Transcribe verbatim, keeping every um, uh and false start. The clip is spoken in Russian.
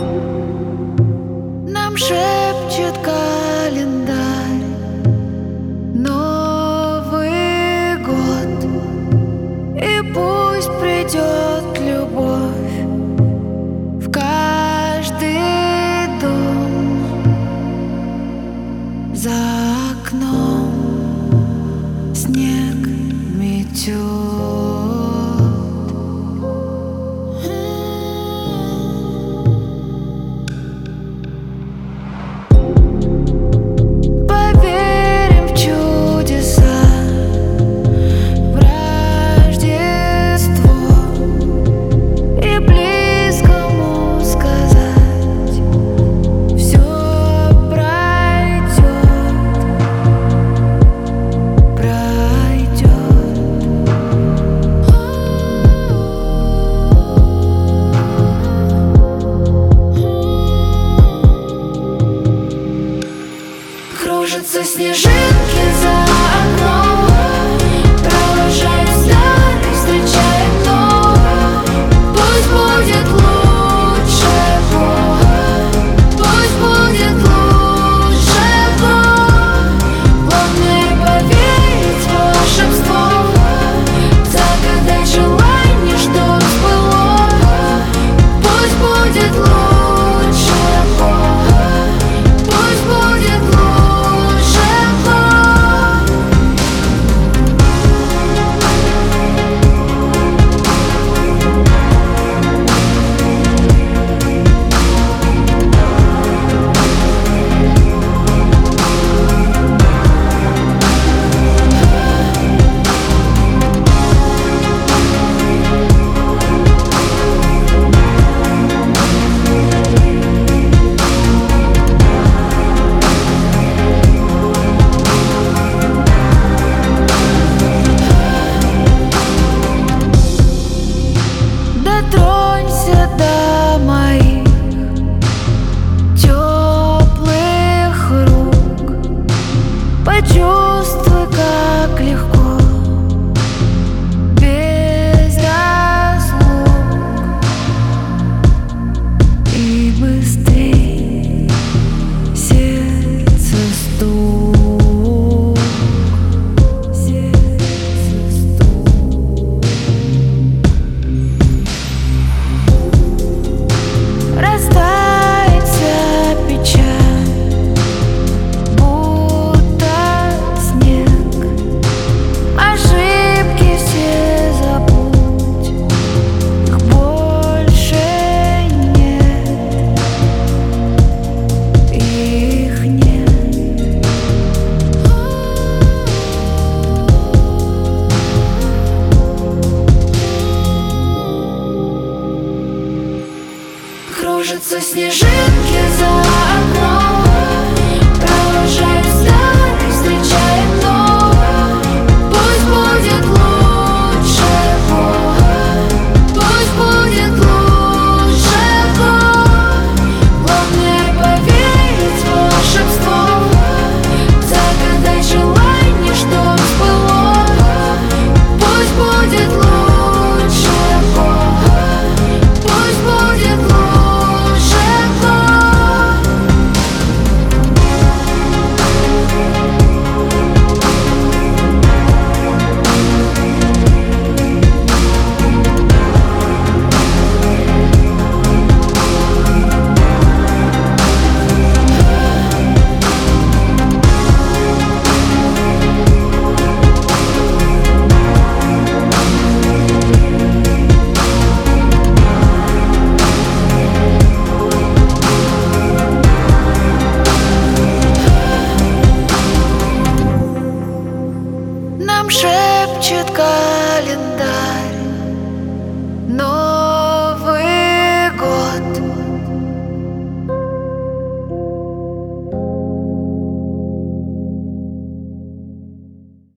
Нам шепчет календарь Новый год, и пусть придет любовь в каждый дом. За окном снег метет. Кружатся снежинки за окном, провожает старый, встречает новый. Пусть будет лучше год, пусть будет лучше год. Главное поверить в волшебство, загадать желание, чтоб сбылось. Пусть будет лучше год, пусть будет лучше. Дотронься до моих теплых рук, почувствуй, как легко, без разлук, и быстрей сердце стук, сердце стук. Растает вся печаль, будто снег. Ошибки все забудь, их больше нет, их нет. Кружатся снежинки за окном, провожает старый.